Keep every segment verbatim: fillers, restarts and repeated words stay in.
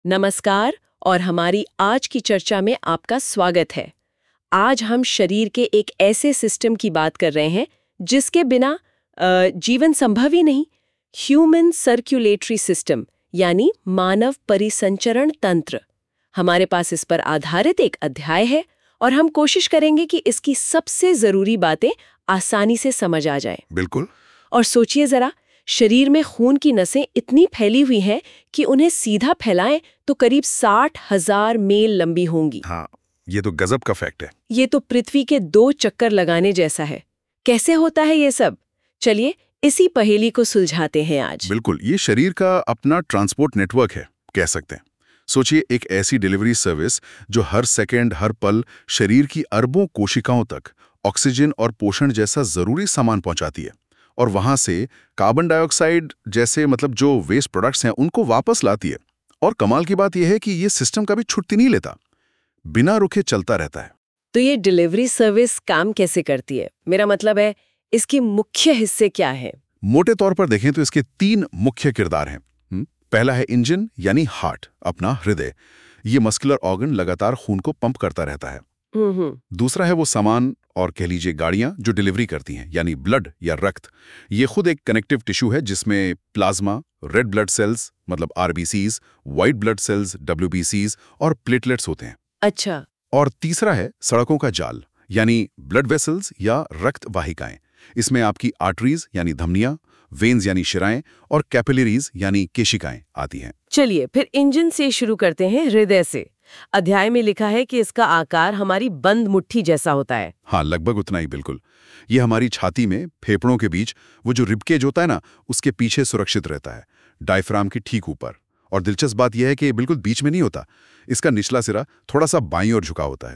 नमस्कार और हमारी आज की चर्चा में आपका स्वागत है। आज हम शरीर के एक ऐसे सिस्टम की बात कर रहे हैं जिसके बिना अ, जीवन संभव ही नहीं। ह्यूमन सर्कुलेटरी सिस्टम यानी मानव परिसंचरण तंत्र। हमारे पास इस पर आधारित एक अध्याय है और हम कोशिश करेंगे कि इसकी सबसे जरूरी बातें आसानी से समझ आ जाएं। बिल्कुल। और सोचिए जरा, शरीर में खून की नसें इतनी फैली हुई हैं कि उन्हें सीधा फैलाएं तो करीब साठ हजार मील लंबी होंगी। हाँ, ये तो गजब का फैक्ट है। ये तो पृथ्वी के दो चक्कर लगाने जैसा है। कैसे होता है ये सब? चलिए इसी पहेली को सुलझाते हैं आज। बिल्कुल, ये शरीर का अपना ट्रांसपोर्ट नेटवर्क है, कह सकते हैं। सोचिए, एक ऐसी डिलीवरी सर्विस जो हर सेकेंड, हर पल शरीर की अरबों कोशिकाओं तक ऑक्सीजन और पोषण जैसा जरूरी सामान पहुंचाती है और वहां से कार्बन डाइऑक्साइड जैसे मतलब जो वेस्ट प्रोडक्ट्स हैं उनको वापस लाती है। और कमाल की बात यह है कि ये सिस्टम कभी छुट्टी नहीं लेता, बिना रुके चलता रहता है। तो ये डिलीवरी सर्विस काम कैसे करती है? मेरा मतलब है, इसके मुख्य हिस्से क्या है? मोटे तौर पर देखें तो इसके तीन मुख्य किरदार हैं। हुँ? पहला है इंजन यानी हार्ट, अपना हृदय। ये मस्कुलर ऑर्गन लगातार खून को पंप करता रहता है। हम्म दूसरा है वो सामान और कह लीजिए गाड़ियां जो डिलीवरी करती हैं, यानी ब्लड या रक्त। ये खुद एक कनेक्टिव टिश्यू है जिसमें प्लाज्मा, रेड ब्लड सेल्स मतलब आरबीसीज, व्हाइट ब्लड सेल्स डब्ल्यूबीसीज और प्लेटलेट्स होते हैं। अच्छा। और तीसरा है सड़कों का जाल, यानी ब्लड वेसल्स या रक्त वाहिकाएं। इसमें आपकी आर्टरीज यानी धमनियां, वेन्स यानी शिराएं और कैपिलरीज यानी केशिकाएं आती हैं। चलिए फिर इंजन से शुरू करते हैं, हृदय से। अध्याय में लिखा है कि इसका आकार हमारी बंद मुट्ठी जैसा होता है। हाँ, लगभग उतना ही, बिल्कुल। ये हमारी छाती में फेफड़ों के बीच वो जो रिबकेज होता है ना, उसके पीछे सुरक्षित रहता है, डायफ्राम के ठीक ऊपर। और दिलचस्प बात यह है कि ये बिल्कुल बीच में नहीं होता। इसका निचला सिरा थोड़ा सा बाईं ओर झुका होता है।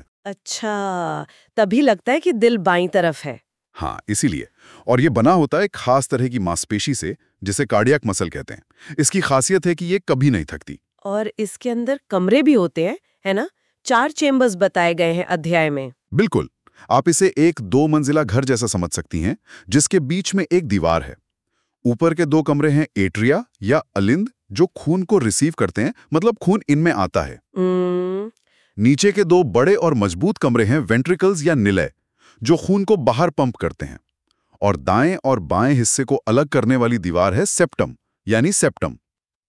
अच्छा, तभी लगता है कि दिल बाईं तरफ है। हाँ, इसीलिए। और ये बना होता है खास तरह की मांसपेशी से, जिसे कार्डियक मसल कहते हैं। इसकी खासियत है कि ये कभी नहीं थकती। और इसके अंदर कमरे भी होते हैं, है ना? चार चेम्बर्स बताए गए हैं अध्याय में। बिल्कुल। आप इसे एक दो मंजिला घर जैसा समझ सकती हैं, जिसके बीच में एक दीवार है। ऊपर के दो कमरे हैं एट्रिया या अलिंद, जो खून को रिसीव करते हैं, मतलब खून इनमें आता है। हम्म, नीचे के दो बड़े और मजबूत कमरे हैं वेंट्रिकल्स या निलय, जो खून को बाहर पंप करते हैं। और दाएं और बाएं हिस्से को अलग करने वाली दीवार है सेप्टम यानी सेप्टम।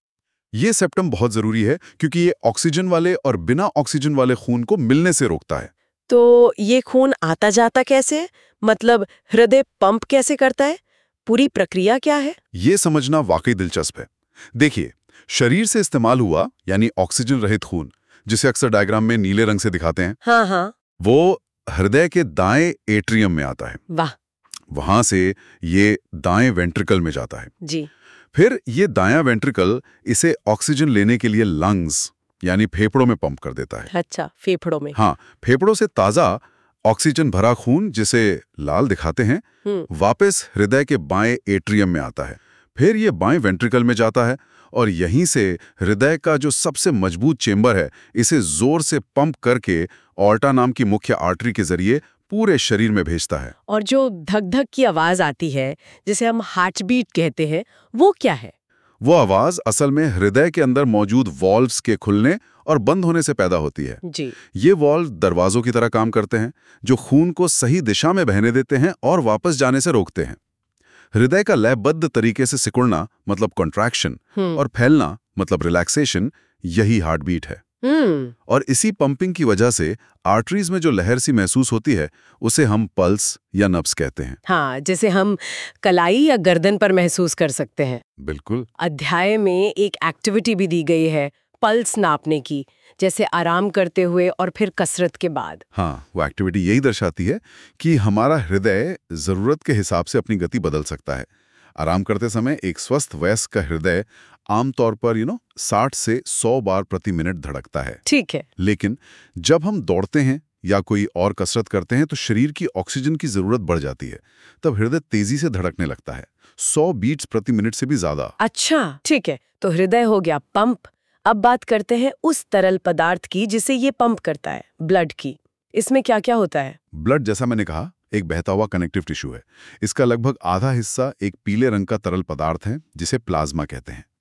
ये सेप्टम बहुत जरूरी है क्योंकि ये ऑक्सीजन वाले और बिना ऑक्सीजन वाले खून को मिलने से रोकता है। तो ये खून आता जाता कैसे है? मतलब हृदय पंप कैसे करता है? पूरी प्रक्रिया क्या है? ये समझना वाकई दिलचस्प है। देखिए, शरीर से इस्तेमाल हुआ यानी ऑक्सीजन रहित खून, जिसे अक्सर डायग्राम में नीले रंग से दिखाते हैं, हाँ हाँ। वो हृदय के दाएं एट्रियम में आता है। वाह। वहां से ये दाएं वेंट्रिकल में जाता है। जी। फिर ये दायां वेंट्रिकल इसे ऑक्सीजन लेने के लिए लंग्स यानी फेफड़ों में पंप कर देता है। अच्छा, फेफड़ों में। हाँ, फेफड़ों से ताजा ऑक्सीजन भरा खून, जिसे लाल दिखाते हैं, वापस हृदय के बाएं एट्रियम में आता है। फिर ये बाएं वेंट्रिकल में जाता है और यहीं से हृदय का जो सबसे मजबूत चेंबर है, इसे जोर से पंप करके ऑर्टा नाम की मुख्य आर्टरी के जरिए पूरे शरीर में भेजता है। और जो धक धक की आवाज आती है, जिसे हम हार्ट बीट कहते हैं, वो क्या है? वो आवाज असल में हृदय के अंदर मौजूद वॉल्व्स के खुलने और बंद होने से पैदा होती है। जी। ये वॉल्व दरवाजों की तरह काम करते हैं, जो खून को सही दिशा में बहने देते हैं और वापस जाने से रोकते हैं। हृदय का लयबद्ध तरीके से सिकुड़ना मतलब कॉन्ट्रैक्शन और फैलना मतलब रिलैक्सेशन, यही हार्ट बीट है। हम्म। और इसी पंपिंग की वजह से आर्टरीज में जो लहर सी महसूस होती है, उसे हम पल्स या नब्ज कहते हैं। हाँ, जैसे हम कलाई या गर्दन पर महसूस कर सकते हैं। बिल्कुल। अध्याय में एक एक्टिविटी भी दी गई है पल्स नापने की, जैसे आराम करते हुए और फिर कसरत के बाद। हाँ, वो एक्टिविटी यही दर्शाती है कि हमारा हृदय जरूरत के हिसाब से अपनी गति बदल सकता है। आराम करते समय एक स्वस्थ वयस्क का हृदय आमतौर पर यू नो साठ से सौ बार प्रति मिनट धड़कता है। ठीक है। लेकिन जब हम दौड़ते हैं या कोई और कसरत करते हैं तो शरीर की ऑक्सीजन की जरूरत बढ़ जाती है। तब हृदय तेजी से धड़कने लगता है, सौ बीट्स प्रति मिनट से भी ज्यादा। अच्छा, ठीक है। तो हृदय हो गया पंप। अब बात करते हैं उस तरल पदार्थ की जिसे ये पंप करता है, ब्लड की। इसमें क्या क्या होता है? ब्लड, जैसा मैंने कहा, एक बहता हुआ कनेक्टिव टिश्यू है। इसका लगभग आधा हिस्सा एक पीले रंग का तरल पदार्थ है जिसे प्लाज्मा कहते हैं।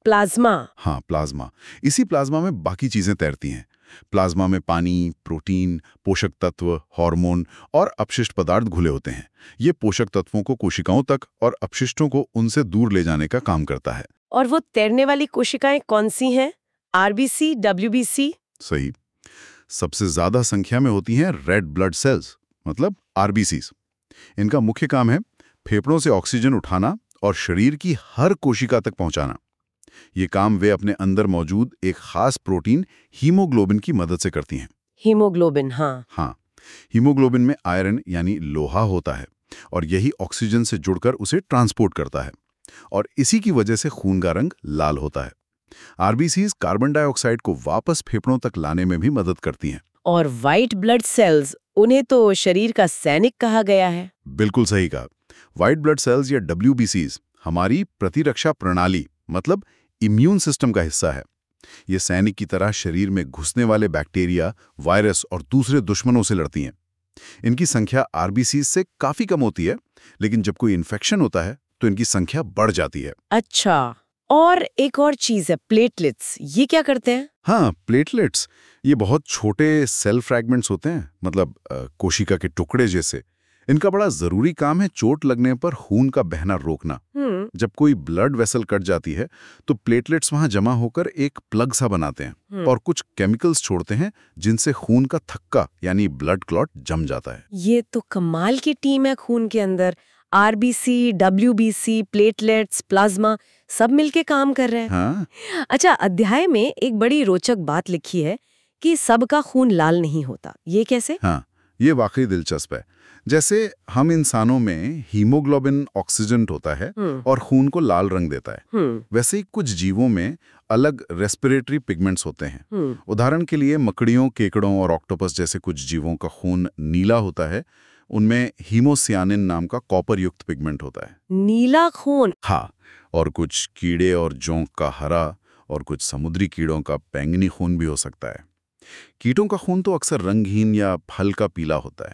प्लाज्मा। हाँ, प्लाज्मा। इसी प्लाज्मा में बाकी चीजें तैरती हैं। प्लाज्मा में पानी, प्रोटीन, पोषक तत्व, हार्मोन और अपशिष्ट पदार्थ घुले होते हैं। ये पोषक तत्वों को कोशिकाओं तक और अपशिष्टों को उनसे दूर ले जाने का काम करता है। और वो तैरने वाली कोशिकाएं कौन सी हैं? RBC, WBC? सही। सबसे ज्यादा संख्या में होती हैं रेड ब्लड सेल्स, मतलब आरबीसीज। इनका मुख्य काम है फेफड़ों से ऑक्सीजन उठाना और शरीर की हर कोशिका तक पहुंचाना। ये काम वे अपने अंदर मौजूद एक खास प्रोटीन हीमोग्लोबिन की मदद से करती हैं। हीमोग्लोबिन, हाँ। हाँ, हीमोग्लोबिन में आयरन यानी लोहा होता है और यही ऑक्सीजन से जुड़कर उसे ट्रांसपोर्ट करता है और इसी की वजह से खून का रंग लाल होता है। आरबीसीज कार्बन डाइऑक्साइड को वापस फेफड़ों तक लाने में भी मदद करती हैं। और व्हाइट ब्लड सेल्स, उन्हें तो शरीर का सैनिक कहा गया है। बिल्कुल सही कहा। व्हाइट ब्लड सेल्स या डब्ल्यूबीसीज हमारी प्रतिरक्षा प्रणाली मतलब इम्यून सिस्टम का हिस्सा है। ये सैनिक की तरह शरीर में घुसने वाले बैक्टीरिया, वायरस और दूसरे दुश्मनों से लड़ती हैं। इनकी संख्या आरबीसीज से काफी कम होती है, लेकिन जब कोई इन्फेक्शन होता है तो इनकी संख्या बढ़ जाती है। अच्छा, और एक और चीज है प्लेटलेट्स, ये क्या करते हैं? हाँ, प्लेटलेट्स ये बहुत छोटे सेल फ्रैगमेंट्स होते हैं, मतलब अ, कोशिका के टुकड़े जैसे। इनका बड़ा जरूरी काम है चोट लगने पर खून का बहना रोकना। हम्म जब कोई ब्लड वेसल कट जाती है तो प्लेटलेट्स वहां जमा होकर एक प्लग सा बनाते हैं और कुछ केमिकल्स छोड़ते हैं जिनसे खून का थक्का यानी ब्लड क्लॉट जम जाता है। ये तो कमाल की टीम है खून के अंदर। आरबीसी, डब्ल्यूबीसी, प्लेटलेट्स, प्लाज्मा सब मिलके काम कर रहे हैं। हाँ, अच्छा, अध्याय में एक बड़ी रोचक बात लिखी है कि सबका खून लाल नहीं होता। ये कैसे? हाँ, ये वाकई दिलचस्प है। जैसे हम इंसानों में हीमोग्लोबिन ऑक्सीजेंट होता है हम्म और खून को लाल रंग देता है, हम्म वैसे ही कुछ जीवों में अलग रेस्पिरेटरी पिगमेंट्स होते हैं। हम्म उदाहरण के लिए मकड़ियों, केकड़ों और ऑक्टोपस जैसे कुछ जीवों का खून नीला होता है। उनमें हीमोसियानिन नाम का कॉपर युक्त पिगमेंट होता है। नीला खून? हाँ, और कुछ कीड़े और जोंक का हरा और कुछ समुद्री कीड़ों का बैंगनी खून भी हो सकता है। कीटों का खून तो अक्सर रंगहीन या हल्का पीला होता है।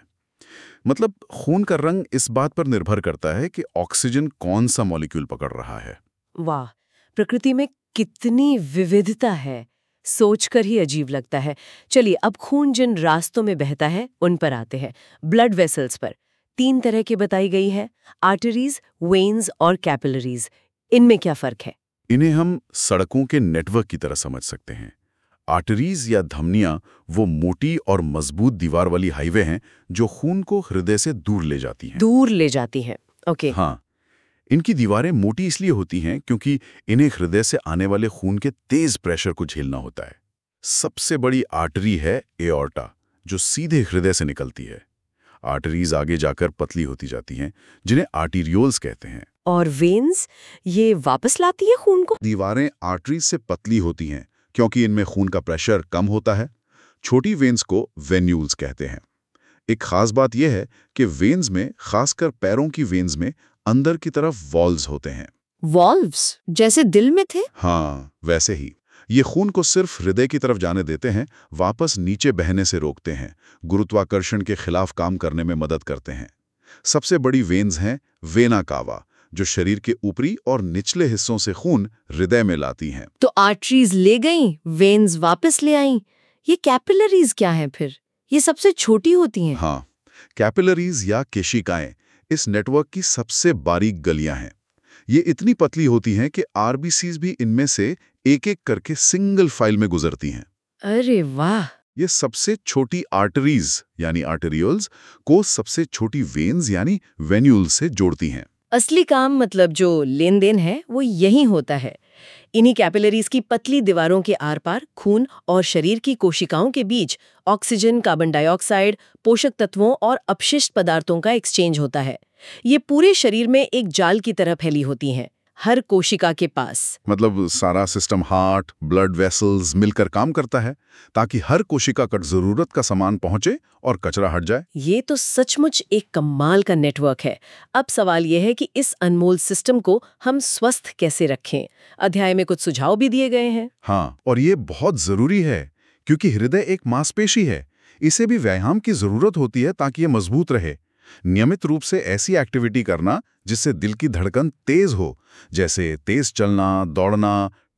मतलब खून का रंग इस बात पर निर्भर करता है कि ऑक्सीजन कौन सा मॉलिक्यूल पकड़ रहा है। वाह, प्रकृति में कितनी विविधता है, सोचकर ही अजीब लगता है। चलिए, अब खून जिन रास्तों में बहता है उन पर आते हैं। ब्लड वेसल्स पर तीन तरह की बताई गई है, आर्टरीज, वेन्स और कैपिलरीज। इनमें क्या फर्क है? इन्हें हम सड़कों के नेटवर्क की तरह समझ सकते हैं। आर्टरीज या धमनियां वो मोटी और मजबूत दीवार वाली हाईवे हैं जो खून को हृदय से दूर ले जाती हैं। दूर ले जाती हैं, ओके। हाँ, इनकी दीवारें मोटी इसलिए होती हैं क्योंकि इन्हें हृदय से आने वाले खून के तेज प्रेशर को झेलना होता है। सबसे बड़ी आर्टरी है एओर्टा, जो सीधे हृदय से निकलती है। आर्टरीज आगे जाकर पतली होती जाती हैं, जिन्हें आर्टीरियोल्स कहते हैं। और वेन्स, ये वापस लाती है खून को? दीवारें आर्टरीज से पतली होती हैं क्योंकि इनमें खून का प्रेशर कम होता है। छोटी वेन्स को वेन्यूल्स कहते हैं। एक खास बात यह है कि वेन्स में, खासकर पैरों की वेन्स में, अंदर की तरफ वॉल्व्स होते हैं। वॉल्व्स जैसे दिल में थे? हाँ, वैसे ही। ये खून को सिर्फ हृदय की तरफ जाने देते हैं, वापस नीचे बहने से रोकते हैं, गुरुत्वाकर्षण के खिलाफ काम करने में मदद करते हैं। सबसे बड़ी वेन्स हैं वेना कावा, जो शरीर के ऊपरी और निचले हिस्सों से खून हृदय में लाती हैं। तो आर्टरीज ले गईं, वेन्स वापस ले आईं। ये कैपिलरीज क्या हैं फिर? ये सबसे छोटी होती हैं। हाँ, कैपिलरीज या केशिकाएं इस नेटवर्क की सबसे बारीक गलियां हैं। ये इतनी पतली होती हैं कि आरबीसीज भी इनमें से एक एक करके सिंगल फाइल में गुजरती हैं। अरे वाह! ये सबसे छोटी आर्टरीज यानी आर्टेरियोल्स को सबसे छोटी वेन्स यानी वेन्यूल्स से जोड़ती हैं। असली काम, मतलब जो लेन देन है, वो यही होता है। इन्हीं कैपिलरीज की पतली दीवारों के आर पार खून और शरीर की कोशिकाओं के बीच ऑक्सीजन, कार्बन डाइऑक्साइड, पोषक तत्वों और अपशिष्ट पदार्थों का एक्सचेंज होता है। ये पूरे शरीर में एक जाल की तरह फैली होती हैं, हर कोशिका के पास। मतलब सारा सिस्टम, हार्ट, ब्लड वेसल्स मिलकर काम करता है ताकि हर कोशिका तक जरूरत का सामान पहुंचे और कचरा हट जाए। ये तो सचमुच एक कमाल का नेटवर्क है। अब सवाल यह है कि इस अनमोल सिस्टम को हम स्वस्थ कैसे रखें? अध्याय में कुछ सुझाव भी दिए गए हैं। हाँ, और ये बहुत जरूरी है क्योंकि हृदय एक मांसपेशी है। इसे भी व्यायाम की जरूरत होती है ताकि ये मजबूत रहे। नियमित रूप से ऐसी एक्टिविटी करना जिससे दिल की धड़कन तेज हो, जैसे तेज चलना, दौड़ना,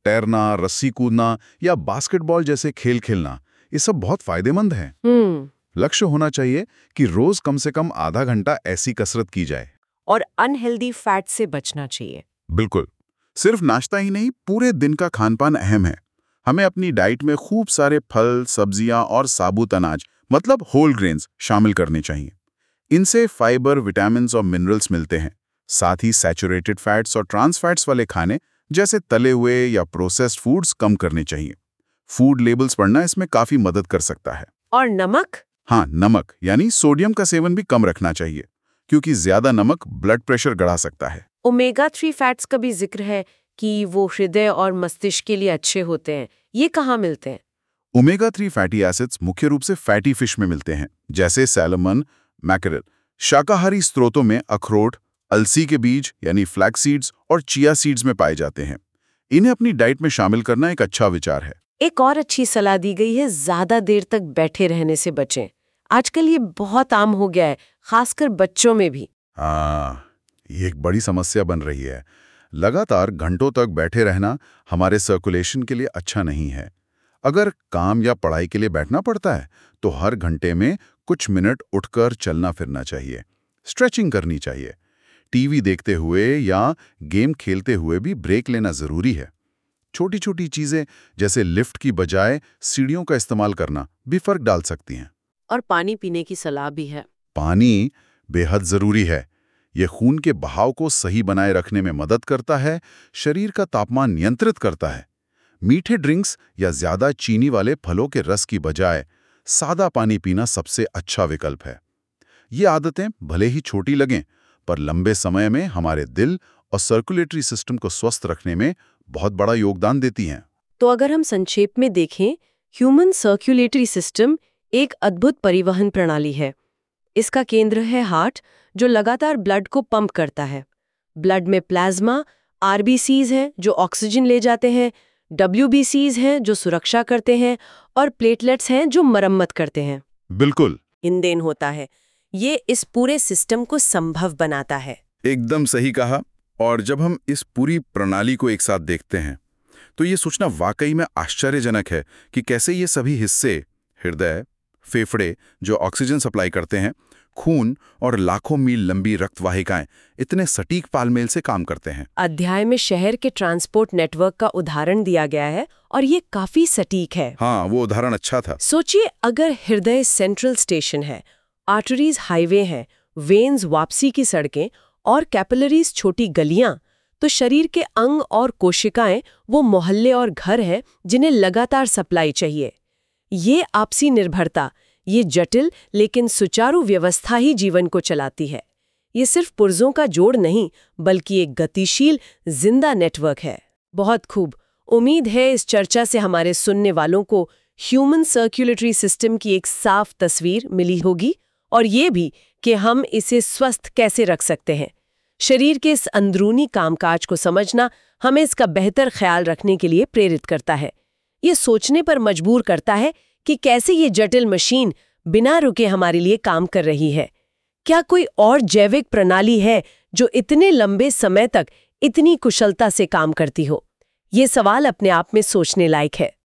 तैरना, रस्सी कूदना या बास्केटबॉल जैसे खेल खेलना, ये सब बहुत फायदेमंद हैं। हम्म लक्ष्य होना चाहिए कि रोज कम से कम आधा घंटा ऐसी कसरत की जाए। और अनहेल्दी फैट से बचना चाहिए। बिल्कुल। सिर्फ नाश्ता ही नहीं, पूरे दिन का खानपान अहम है। हमें अपनी डाइट में खूब सारे फल, सब्जियां और साबुत अनाज मतलब होल ग्रेन्स शामिल करने चाहिए। इनसे फाइबर, विटामिन्स और मिनरल्स मिलते हैं। साथ ही सैचुरेटेड फैट्स और ट्रांस फैट्स वाले खाने जैसे तले हुए या प्रोसेस्ड फूड्स कम करने चाहिए। फूड लेबल्स पढ़ना इसमें काफी मदद कर सकता है। और नमक? हाँ, नमक यानी सोडियम का सेवन भी कम रखना चाहिए, क्योंकि ज्यादा नमक ब्लड प्रेशर बढ़ा सकता है। ओमेगा थ्री फैट्स का भी जिक्र है कि वो हृदय और मस्तिष्क के लिए अच्छे होते हैं। ये कहाँ मिलते हैं? ओमेगा थ्री फैटी एसिड्स मुख्य रूप से फैटी फिश में मिलते हैं, जैसे सैल्मन, मैकेरल। शाकाहारी स्रोतों में अखरोट, अलसी के बीज यानी फ्लैक्स सीड्स और चिया सीड्स में पाए जाते हैं। इन्हें अपनी डाइट में शामिल करना एक अच्छा विचार है। एक और अच्छी सलाह दी गई है, ज्यादा देर तक बैठे रहने से बचें। आजकल ये बहुत आम हो गया है, खासकर बच्चों में भी। हाँ, ये एक बड़ी समस्या बन रही है। लगातार घंटों तक बैठे रहना हमारे सर्कुलेशन के लिए अच्छा नहीं है। अगर काम या पढ़ाई के लिए बैठना पड़ता है, तो हर घंटे में कुछ मिनट उठकर चलना फिरना चाहिए, स्ट्रेचिंग करनी चाहिए। टीवी देखते हुए या गेम खेलते हुए भी ब्रेक लेना जरूरी है। छोटी छोटी चीजें जैसे लिफ्ट की बजाय सीढ़ियों का इस्तेमाल करना भी फर्क डाल सकती हैं। और पानी पीने की सलाह भी है। पानी बेहद जरूरी है। यह खून के बहाव को सही बनाए रखने में मदद करता है, शरीर का तापमान नियंत्रित करता है। मीठे ड्रिंक्स या ज्यादा चीनी वाले फलों के रस की बजाय सादा पानी पीना सबसे अच्छा विकल्प है। ये आदतें भले ही छोटी लगें, पर लंबे समय में हमारे दिल और सर्कुलेटरी सिस्टम को स्वस्थ रखने में बहुत बड़ा योगदान देती हैं। तो अगर हम संक्षेप में देखें, ह्यूमन सर्कुलेटरी सिस्टम एक अद्भुत परिवहन प्रणाली है। इसका केंद्र है हार्ट, जो लगातार ब्लड को पंप करता है। ब्लड में प्लाज्मा, आरबीसीज हैं जो ऑक्सीजन ले जाते हैं, डब्ल्यूबीसीज हैं जो सुरक्षा करते हैं, और प्लेटलेट्स हैं जो मरम्मत करते हैं। बिल्कुल इन-देन होता है। ये इस पूरे सिस्टम को संभव बनाता है। एकदम सही कहा। और जब हम इस पूरी प्रणाली को एक साथ देखते हैं, तो ये सोचना वाकई में आश्चर्यजनक है कि कैसे ये सभी हिस्से, हृदय, फेफड़े जो ऑक्सीजन सप्लाई करते हैं, खून और लाखों मील लंबी रक्तवाहिकाएं इतने सटीक तालमेल से काम करते हैं। अध्याय में शहर के ट्रांसपोर्ट नेटवर्क का उदाहरण दिया गया है और ये काफी सटीक है। हाँ, वो उदाहरण अच्छा था। सोचिए, अगर हृदय सेंट्रल स्टेशन है, आर्टरीज हाईवे हैं, वेन्स वापसी की सड़कें और कैपिलरीज छोटी गलियां, तो शरीर के अंग और कोशिकाएं वो मोहल्ले और घर हैं जिन्हें लगातार सप्लाई चाहिए। ये आपसी निर्भरता, ये जटिल लेकिन सुचारू व्यवस्था ही जीवन को चलाती है। ये सिर्फ पुर्जों का जोड़ नहीं, बल्कि एक गतिशील, जिंदा नेटवर्क है। बहुत खूब। उम्मीद है इस चर्चा से हमारे सुनने वालों को ह्यूमन सर्कुलेटरी सिस्टम की एक साफ तस्वीर मिली होगी, और ये भी कि हम इसे स्वस्थ कैसे रख सकते हैं। शरीर के इस अंदरूनी कामकाज को समझना हमें इसका बेहतर ख्याल रखने के लिए प्रेरित करता है। ये सोचने पर मजबूर करता है कि कैसे ये जटिल मशीन बिना रुके हमारे लिए काम कर रही है। क्या कोई और जैविक प्रणाली है जो इतने लंबे समय तक इतनी कुशलता से काम करती हो? ये सवाल अपने आप में सोचने लायक है।